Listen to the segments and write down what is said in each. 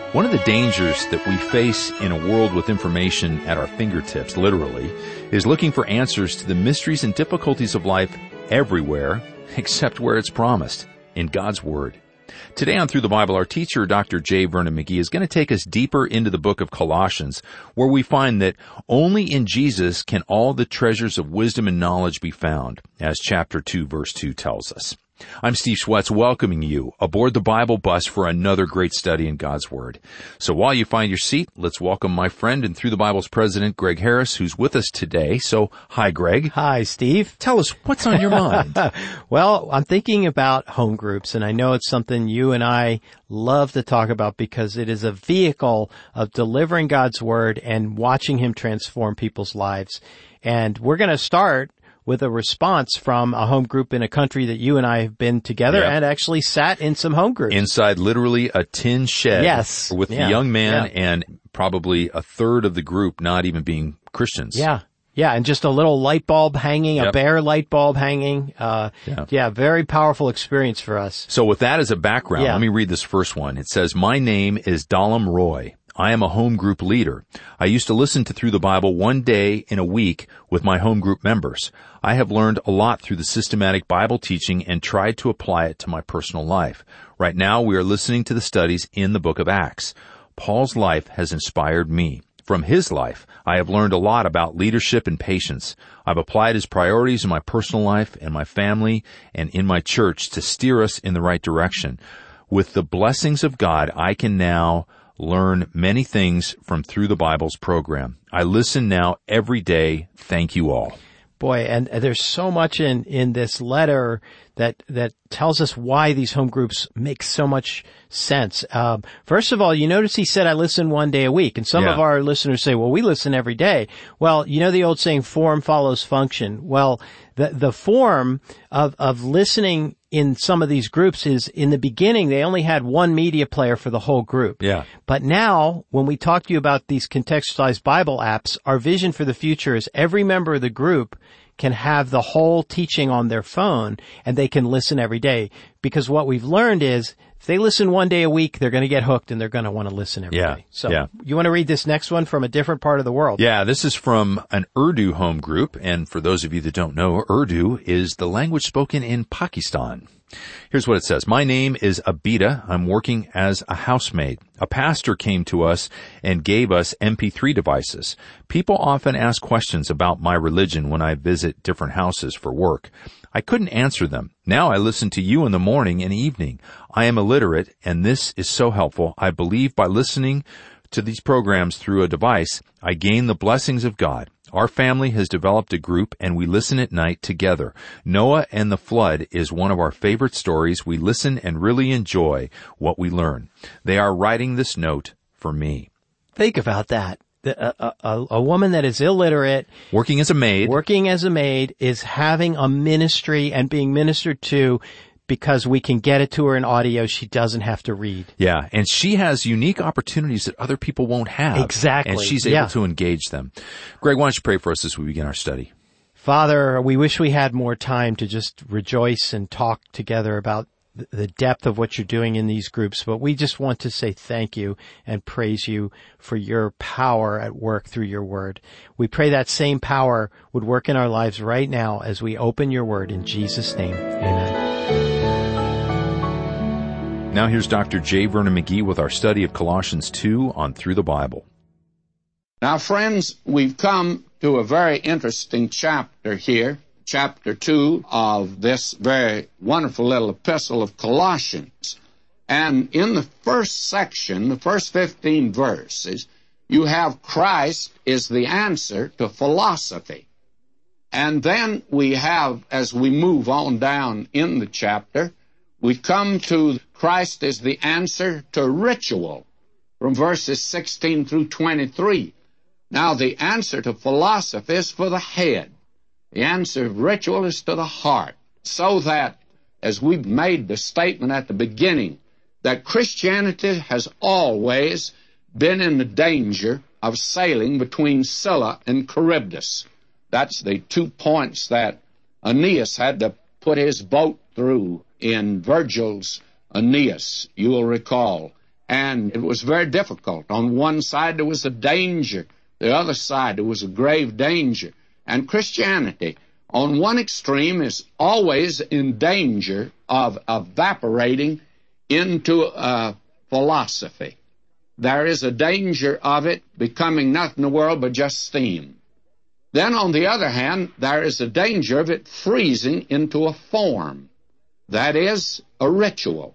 One of the dangers that we face in a world with information at our fingertips, literally, is looking for answers to the mysteries and difficulties of life everywhere except where it's promised, in God's Word. Today on Through the Bible, our teacher, Dr. J. Vernon McGee, is going to take us deeper into the book of Colossians, where we find that only in Jesus can all the treasures of wisdom and knowledge be found, as chapter 2, verse 2 tells us. I'm Steve Schwetz, welcoming you aboard the Bible bus for another great study in God's Word. So while you find your seat, let's welcome my friend and Through the Bible's president, Greg Harris, who's with us today. So, hi, Greg. Hi, Steve. Tell us, what's on your mind? Well, I'm thinking about home groups, and I know it's something you and I love to talk about because it is a vehicle of delivering God's Word and watching Him transform people's lives. And we're going to start with a response from a home group in a country that you and I have been together and actually sat in some home groups. Inside literally a tin shed. Yes. With the young man and probably a third of the group not even being Christians. Yeah, and just a little light bulb hanging, a bare light bulb hanging. Very powerful experience for us. So with that as a background, let me read this first one. It says, "My name is Dalam Roy. I am a home group leader. I used to listen to Through the Bible one day in a week with my home group members. I have learned a lot through the systematic Bible teaching and tried to apply it to my personal life. Right now, we are listening to the studies in the book of Acts. Paul's life has inspired me. From his life, I have learned a lot about leadership and patience. I've applied his priorities in my personal life and my family and in my church to steer us in the right direction. With the blessings of God, I can now learn many things from Through the Bible's program. I listen now every day. Thank you all." Boy, and there's so much in this letter that tells us why these home groups make so much sense. First of all, you notice he said, I listen one day a week. And some of our listeners say, well, we listen every day. Well, you know the old saying, form follows function. Well, the form of listening in some of these groups is, in the beginning, they only had one media player for the whole group. Yeah. But now, when we talk to you about these contextualized Bible apps, our vision for the future is every member of the group can have the whole teaching on their phone, and they can listen every day. Because what we've learned is, if they listen one day a week, they're going to get hooked, and they're going to want to listen every day. So, you want to read this next one from a different part of the world? Yeah, this is from an Urdu home group, and for those of you that don't know, Urdu is the language spoken in Pakistan. Here's what it says. "My name is Abida. I'm working as a housemaid. A pastor came to us and gave us MP3 devices. People often ask questions about my religion when I visit different houses for work. I couldn't answer them. Now I listen to you in the morning and evening. I am illiterate, and this is so helpful. I believe by listening to these programs through a device, I gain the blessings of God. Our family has developed a group, and we listen at night together. Noah and the flood is one of our favorite stories. We listen and really enjoy what we learn. They are writing this note for me." Think about that. A woman that is illiterate, working as a maid, is having a ministry and being ministered to because we can get it to her in audio. She doesn't have to read. Yeah, and she has unique opportunities that other people won't have. Exactly. And she's able to engage them. Greg, why don't you pray for us as we begin our study? Father, we wish we had more time to just rejoice and talk together about the depth of what you're doing in these groups, but we just want to say thank you and praise you for your power at work through your word. We pray that same power would work in our lives right now as we open your word. In Jesus' name, amen. Now here's Dr. J. Vernon McGee with our study of Colossians 2 on Through the Bible. Now, friends, we've come to a very interesting chapter here, chapter 2 of this very wonderful little epistle of Colossians. And in the first section, the first 15 verses, you have Christ is the answer to philosophy. And then we have, as we move on down in the chapter, we come to Christ is the answer to ritual from verses 16 through 23. Now, the answer to philosophy is for the head. The answer of ritual is to the heart. So that, as we've made the statement at the beginning, that Christianity has always been in the danger of sailing between Scylla and Charybdis. That's the 2 points that Aeneas had to put his boat through in Virgil's Aeneas, you will recall. And it was very difficult. On one side there was a danger. The other side there was a grave danger. And Christianity, on one extreme, is always in danger of evaporating into a philosophy. There is a danger of it becoming nothing in the world but just steam. Then, on the other hand, there is a danger of it freezing into a form. That is, a ritual.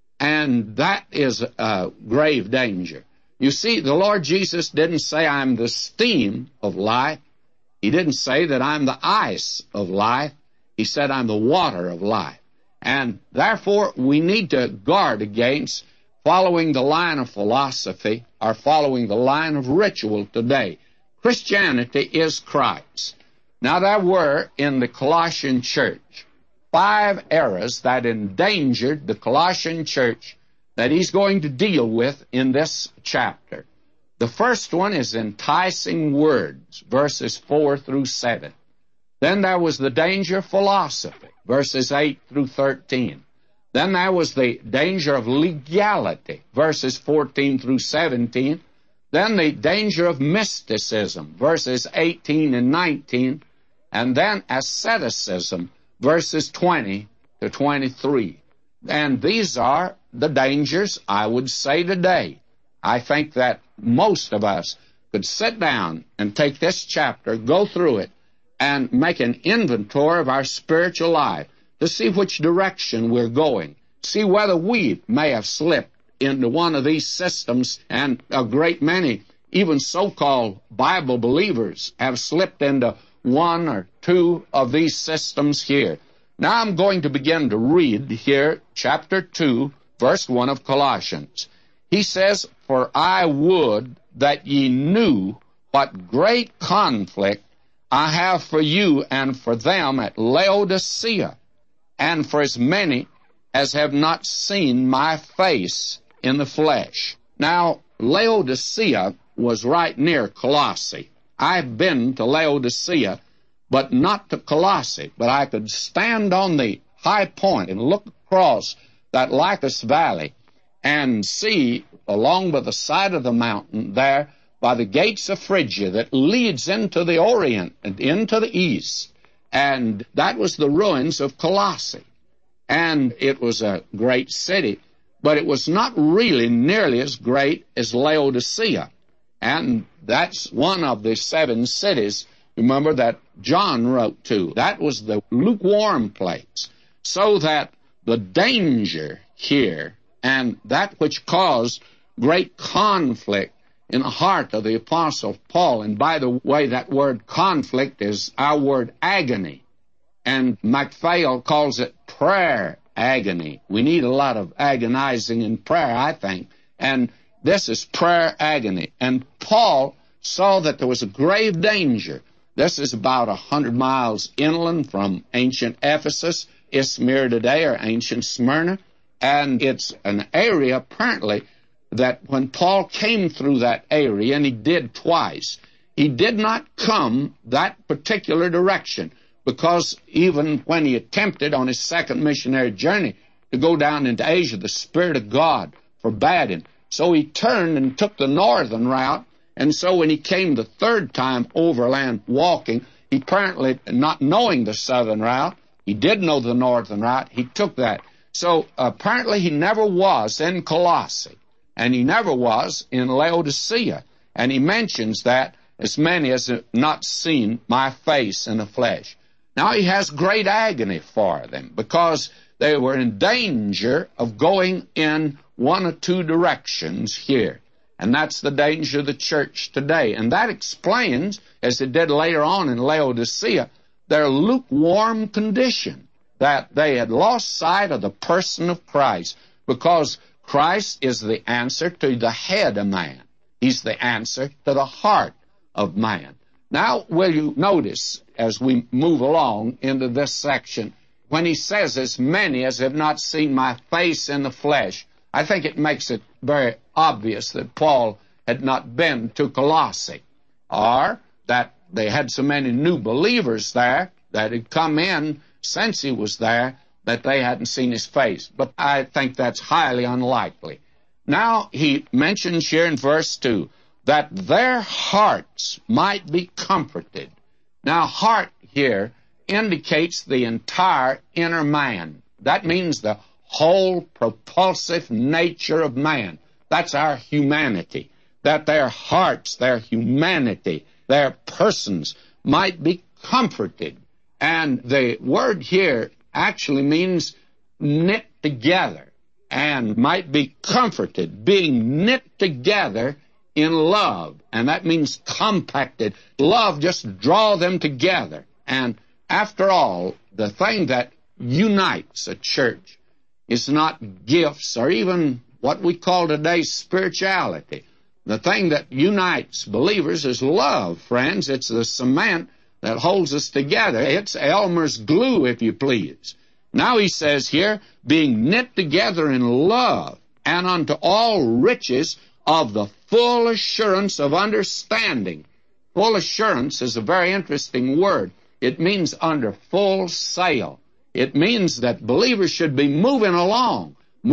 And that is a grave danger. You see, the Lord Jesus didn't say, I'm the steam of life. He didn't say that I'm the ice of life. He said, I'm the water of life. And therefore, we need to guard against following the line of philosophy or following the line of ritual today. Christianity is Christ. Now, there were in the Colossian church 5 errors that endangered the Colossian church that he's going to deal with in this chapter. The first one is enticing words, verses 4 through 7. Then there was the danger of philosophy, verses 8 through 13. Then there was the danger of legality, verses 14 through 17. Then the danger of mysticism, verses 18 and 19. And then asceticism, verses 20 to 23. And these are the dangers, I would say, today. I think that most of us could sit down and take this chapter, go through it, and make an inventory of our spiritual life to see which direction we're going, see whether we may have slipped into one of these systems, and a great many, even so-called Bible believers, have slipped into one or two of these systems here. Now I'm going to begin to read here, chapter 2, verse 1 of Colossians. He says, For I would that ye knew what great conflict I have for you and for them at Laodicea, and for as many as have not seen my face in the flesh. Now, Laodicea was right near Colossae. I've been to Laodicea, but not to Colossae. But I could stand on the high point and look across that Lycus Valley and see along by the side of the mountain there by the gates of Phrygia that leads into the Orient and into the East. And that was the ruins of Colossae. And it was a great city, but it was not really nearly as great as Laodicea. And that's one of the 7 cities, remember, that John wrote to. That was the lukewarm place. So that the danger here and that which caused great conflict in the heart of the Apostle Paul, and by the way, that word conflict is our word agony, and MacPhail calls it prayer agony. We need a lot of agonizing in prayer, I think, and this is prayer agony. And Paul saw that there was a grave danger. This is about 100 miles inland from ancient Ephesus, Izmir today, or ancient Smyrna, and it's an area apparently that when Paul came through that area, and he did twice, he did not come that particular direction, because even when he attempted on his second missionary journey to go down into Asia, the Spirit of God forbade him. So he turned and took the northern route, and so when he came the third time overland walking, he apparently, not knowing the southern route, he did know the northern route, he took that. So apparently he never was in Colossae, and he never was in Laodicea. And he mentions that as many as have not seen my face in the flesh. Now he has great agony for them because they were in danger of going in one or two directions here. And that's the danger of the church today. And that explains, as it did later on in Laodicea, their lukewarm condition, that they had lost sight of the person of Christ, because Christ is the answer to the head of man. He's the answer to the heart of man. Now, will you notice, as we move along into this section, when he says, as many as have not seen my face in the flesh, I think it makes it very obvious that Paul had not been to Colossae, or that they had so many new believers there that had come in since he was there that they hadn't seen his face. But I think that's highly unlikely. Now he mentions here in verse 2 that their hearts might be comforted. Now, heart here indicates the entire inner man. That means the whole propulsive nature of man. That's our humanity. That their hearts, their humanity, their persons might be comforted. And the word here actually means knit together, and might be comforted, being knit together in love. And that means compacted. Love just draw them together. And after all, the thing that unites a church is not gifts or even what we call today spirituality. The thing that unites believers is love, friends. It's the cement that holds us together. It's Elmer's glue, if you please. Now he says here, being knit together in love, and unto all riches of the full assurance of understanding. Full assurance is a very interesting word. It means under full sail. It means that believers should be moving along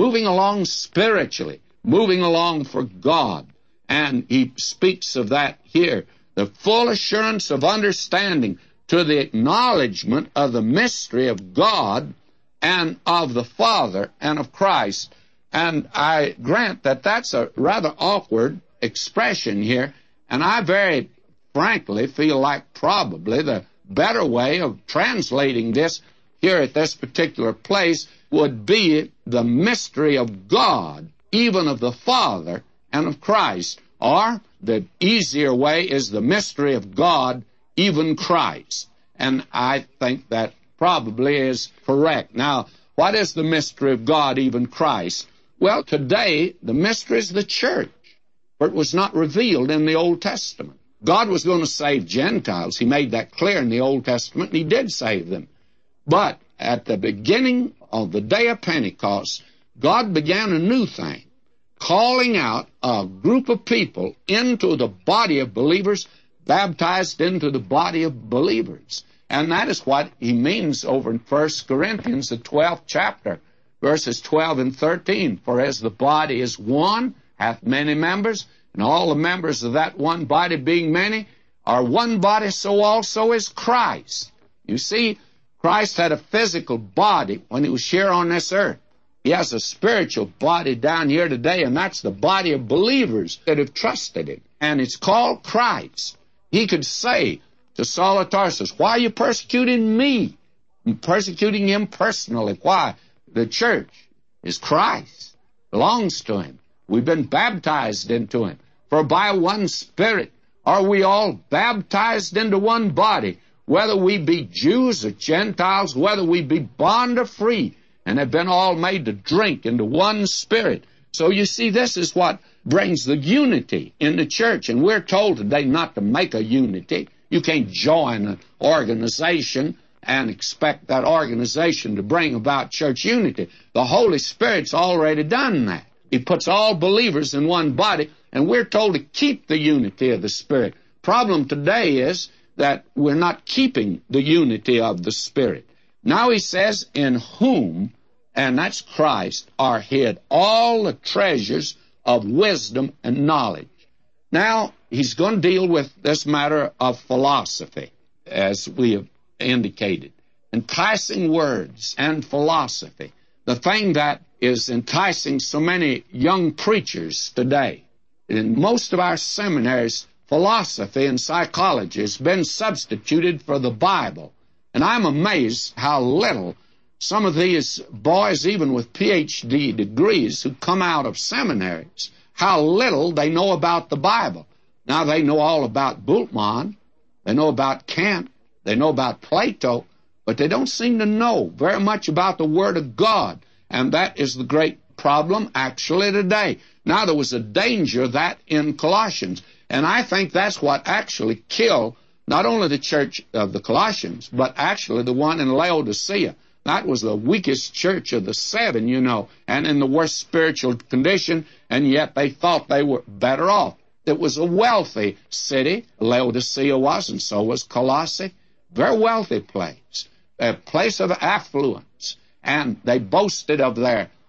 spiritually, moving along for God. And he speaks of that here, the full assurance of understanding, to the acknowledgement of the mystery of God and of the Father and of Christ. And I grant that that's a rather awkward expression here, and I very frankly feel like probably the better way of translating this here at this particular place would be the mystery of God, even of the Father and of Christ. Or the easier way is the mystery of God, even Christ. And I think that probably is correct. Now, what is the mystery of God, even Christ? Well, today, the mystery is the church, for it was not revealed in the Old Testament. God was going to save Gentiles. He made that clear in the Old Testament, and he did save them. But at the beginning of the day of Pentecost, God began a new thing, calling out a group of people into the body of believers, baptized into the body of believers. And that is what he means over in 1 Corinthians, the 12th chapter, verses 12 and 13. For as the body is one, hath many members, and all the members of that one body being many, are one body, so also is Christ. You see, Christ had a physical body when he was here on this earth. He has a spiritual body down here today, and that's the body of believers that have trusted him. And it's called Christ. He could say to Saul of Tarsus, why are you persecuting me? I'm persecuting him personally. Why? The church is Christ, belongs to him. We've been baptized into him. For by one Spirit are we all baptized into one body, whether we be Jews or Gentiles, whether we be bond or free, and have been all made to drink into one Spirit. So you see, this is what brings the unity in the church. And we're told today not to make a unity. You can't join an organization and expect that organization to bring about church unity. The Holy Spirit's already done that. He puts all believers in one body, and we're told to keep the unity of the Spirit. Problem today is that we're not keeping the unity of the Spirit. Now he says, in whom, and that's Christ, are hid all the treasures of wisdom and knowledge. Now, he's going to deal with this matter of philosophy, as we have indicated. Enticing words and philosophy. The thing that is enticing so many young preachers today. In most of our seminaries, philosophy and psychology has been substituted for the Bible. And I'm amazed how little some of these boys, even with Ph.D. degrees who come out of seminaries, how little they know about the Bible. Now, they know all about Bultmann, they know about Kant, they know about Plato, but they don't seem to know very much about the Word of God. And that is the great problem actually today. Now, there was a danger of that in Colossians, and I think that's what actually killed not only the church of the Colossians, but actually the one in Laodicea. That was the weakest church of the seven, you know, and in the worst spiritual condition, and yet they thought they were better off. It was a wealthy city, Laodicea was, and so was Colossae. Very wealthy place, a place of affluence, and they boasted of their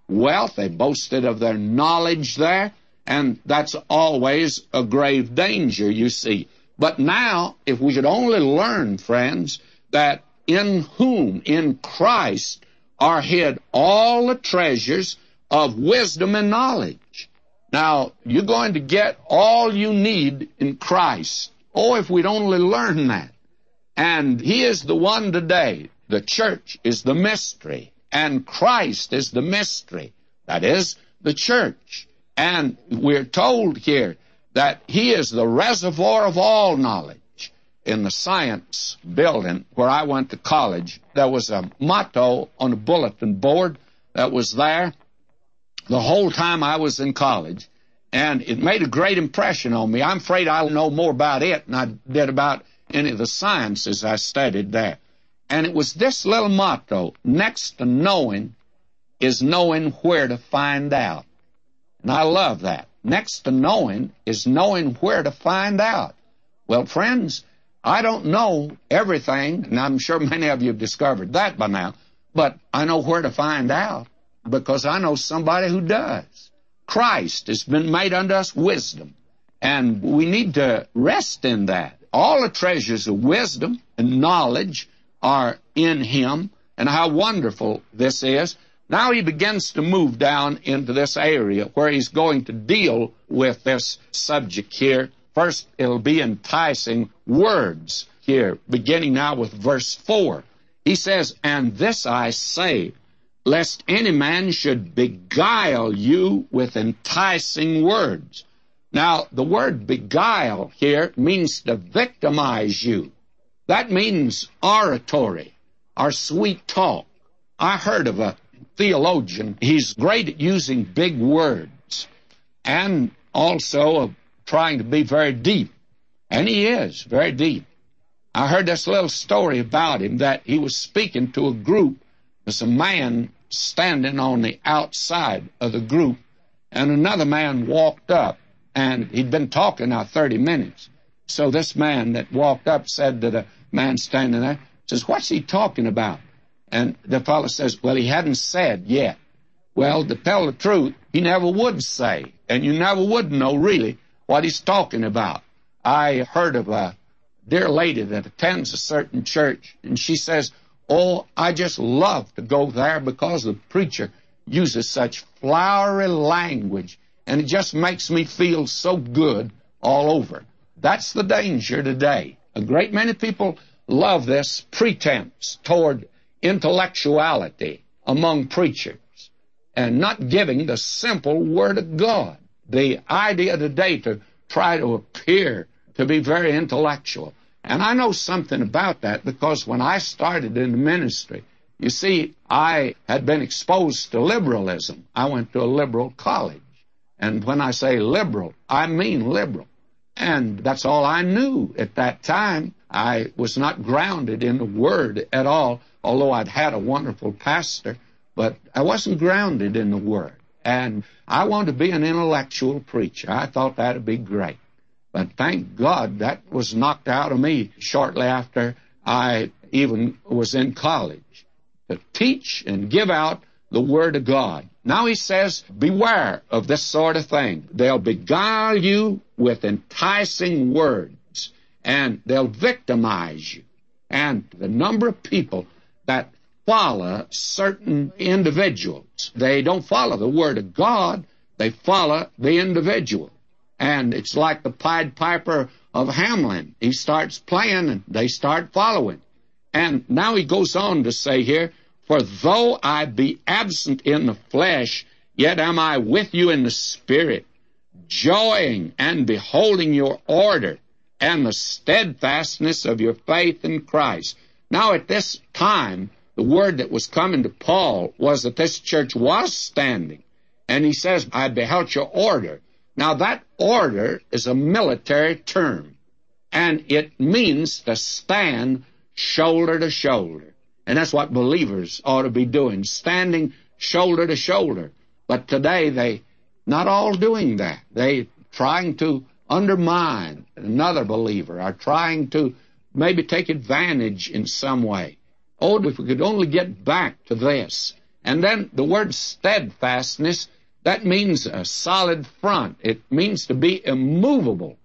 wealth. They boasted of their knowledge there. And that's always a grave danger, you see. But now, if we could only learn, friends, that in whom, in Christ, are hid all the treasures of wisdom and knowledge. Now, you're going to get all you need in Christ. Oh, if we'd only learn that. And He is the one today. The church is the mystery, and Christ is the mystery. That is, the church. And we're told here that He is the reservoir of all knowledge. In the science building where I went to college, there was a motto on a bulletin board that was there the whole time I was in college, and it made a great impression on me. I'm afraid I'll know more about it than I did about any of the sciences I studied there. And it was this little motto: next to knowing is knowing where to find out. And I love that. Next to knowing is knowing where to find out. Well, friends, I don't know everything, and I'm sure many of you have discovered that by now, but I know where to find out because I know somebody who does. Christ has been made unto us wisdom, and we need to rest in that. All the treasures of wisdom and knowledge are in Him, and how wonderful this is. Now He begins to move down into this area where He's going to deal with this subject here. First, it'll be enticing words here, beginning now with verse 4. He says, "And this I say, lest any man should beguile you with enticing words." Now, the word beguile here means to victimize you. That means oratory, or sweet talk. I heard of a theologian. He's great at using big words and also of trying to be very deep. And he is very deep. I heard this little story about him, that he was speaking to a group. There's a man standing on the outside of the group, and another man walked up, and he'd been talking now 30 minutes. So this man that walked up said to the man standing there, says, "What's he talking about?" And the fellow says, "Well, he hadn't said yet." Well, to tell the truth, he never would say, and you never would know really what he's talking about. I heard of a dear lady that attends a certain church, and she says, "Oh, I just love to go there because the preacher uses such flowery language, and it just makes me feel so good all over." That's the danger today. A great many people love this pretense toward intellectuality among preachers and not giving the simple Word of God. The idea today to try to appear to be very intellectual. And I know something about that because when I started in the ministry, you see, I had been exposed to liberalism. I went to a liberal college. And when I say liberal, I mean liberal. And that's all I knew at that time. I was not grounded in the Word at all, although I'd had a wonderful pastor, but I wasn't grounded in the Word. And I wanted to be an intellectual preacher. I thought that would be great. But thank God that was knocked out of me shortly after I even was in college, to teach and give out the Word of God. Now he says, beware of this sort of thing. They'll beguile you with enticing words, and they'll victimize you. And the number of people that follow certain individuals, they don't follow the Word of God, they follow the individual. And it's like the Pied Piper of Hamelin. He starts playing and they start following. And now he goes on to say here, "For though I be absent in the flesh, yet am I with you in the Spirit, joying and beholding your order and the steadfastness of your faith in Christ." Now at this time, the word that was coming to Paul was that this church was standing. And he says, "I beheld your order." Now that order is a military term, and it means to stand shoulder to shoulder. And that's what believers ought to be doing, standing shoulder to shoulder. But today they not all doing that. They trying to undermine another believer, or trying to maybe take advantage in some way. Oh, if we could only get back to this And then the word steadfastness, that means a solid front. It means to be immovable.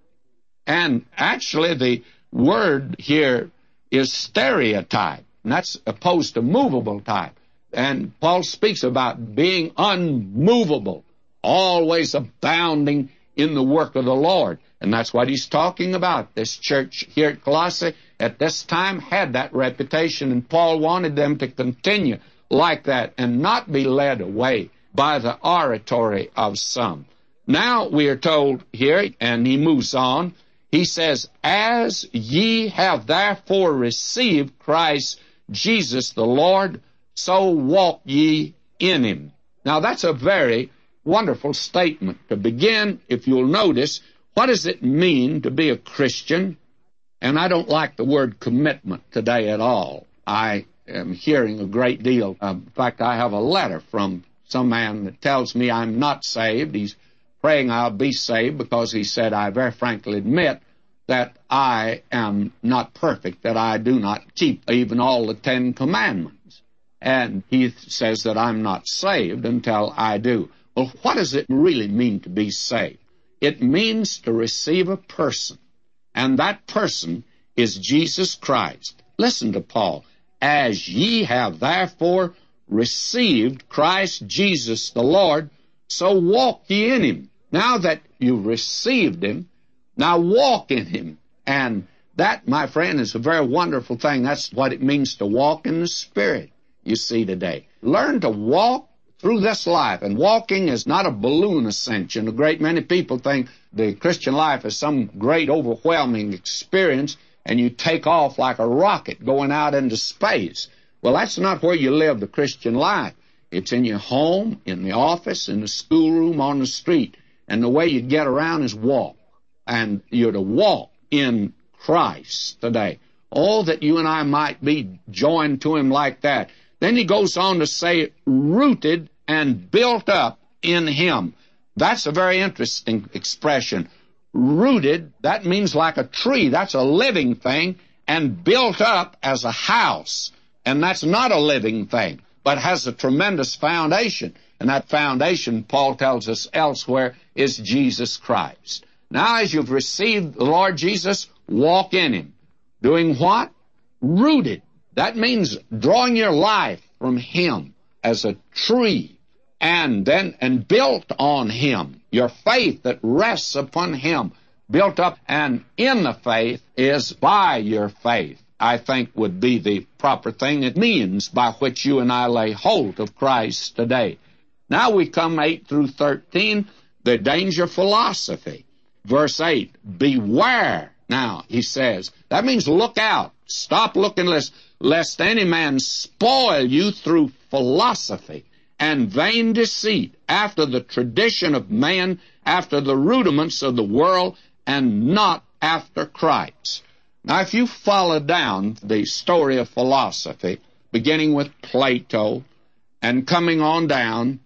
And actually the word here is stereotype, and that's opposed to movable type. And Paul speaks about being unmovable, always abounding in the work of the Lord. And that's what he's talking about. This church here at Colossae at this time had that reputation, and Paul wanted them to continue like that and not be led away by the oratory of some. Now we are told here, and he moves on, he says, as ye have therefore received Christ Jesus the Lord, so walk ye in him. Now that's a very wonderful statement. To begin, if you'll notice, what does it mean to be a Christian? And I don't like the word commitment today at all. I am hearing a great deal. In fact, I have a letter from some man that tells me I'm not saved. He's praying I'll be saved because he said, I very frankly admit that I am not perfect, that I do not keep even all the 10 Commandments. And he says that I'm not saved until I do. Well, what does it really mean to be saved? It means to receive a person, and that person is Jesus Christ. Listen to Paul. As ye have therefore received Christ Jesus the Lord, so walk ye in him. Now that you've received him, now walk in him. And that, my friend, is a very wonderful thing. That's what it means to walk in the Spirit, you see today. Learn to walk through this life. And walking is not a balloon ascension. A great many people think the Christian life is some great overwhelming experience, and you take off like a rocket going out into space. Well, that's not where you live the Christian life. It's in your home, in the office, in the schoolroom, on the street. And the way you get around is walk. And you're to walk in Christ today. Oh, that you and I might be joined to him like that. Then he goes on to say, rooted and built up in him. That's a very interesting expression. Rooted, that means like a tree. That's a living thing. And built up as a house. And that's not a living thing, but has a tremendous foundation. And that foundation, Paul tells us elsewhere, is Jesus Christ. Now, as you've received the Lord Jesus, walk in him. Doing what? Rooted. That means drawing your life from him as a tree, and built on him. Your faith that rests upon him, built up, and in the faith is by your faith, I think would be the proper thing. It means by which you and I lay hold of Christ today. Now we come 8 through 13, the danger of philosophy. Verse 8, beware. Now, he says, that means look out. Stop looking lest any man spoil you through philosophy and vain deceit, after the tradition of man, after the rudiments of the world, and not after Christ. Now, if you follow down the story of philosophy, beginning with Plato and coming on down,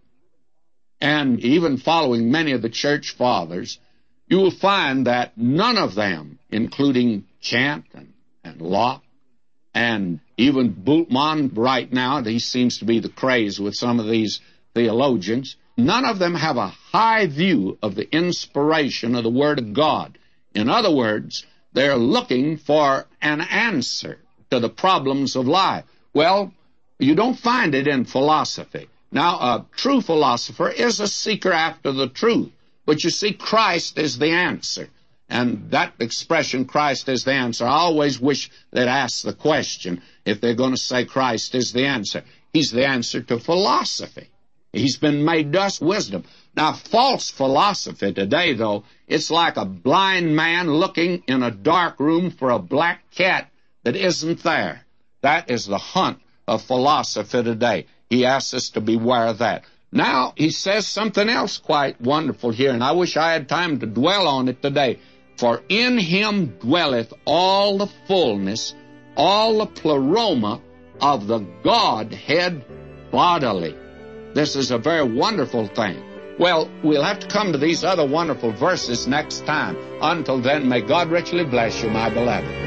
and even following many of the church fathers, you will find that none of them, including Kant and Locke, and even Bultmann right now, he seems to be the craze with some of these theologians, none of them have a high view of the inspiration of the Word of God. In other words, they're looking for an answer to the problems of life. Well, you don't find it in philosophy. Now, a true philosopher is a seeker after the truth. But you see, Christ is the answer. And that expression, Christ is the answer, I always wish they'd ask the question if they're going to say Christ is the answer. He's the answer to philosophy. He's been made thus wisdom. Now, false philosophy today, though, it's like a blind man looking in a dark room for a black cat that isn't there. That is the hunt of philosophy today. He asks us to beware of that. Now, he says something else quite wonderful here, and I wish I had time to dwell on it today. For in him dwelleth all the fullness, all the pleroma of the Godhead bodily. This is a very wonderful thing. Well, we'll have to come to these other wonderful verses next time. Until then, may God richly bless you, my beloved.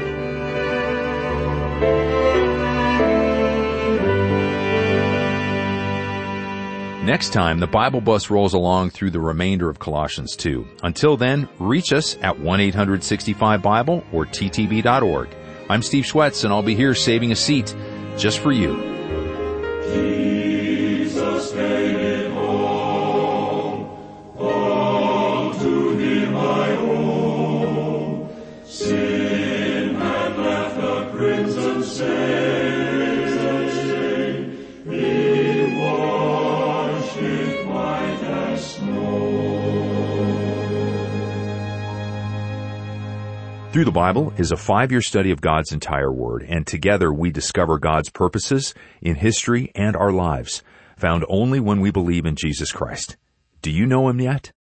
Next time, the Bible bus rolls along through the remainder of Colossians 2. Until then, reach us at 1-800-65-BIBLE or ttb.org. I'm Steve Schwetz, and I'll be here saving a seat just for you. Jesus made it home. All to Him I owe. Sin had left a crimson stain. He washed it white as snow. Through the Bible is a 5-year study of God's entire Word, and together we discover God's purposes in history and our lives, found only when we believe in Jesus Christ. Do you know Him yet?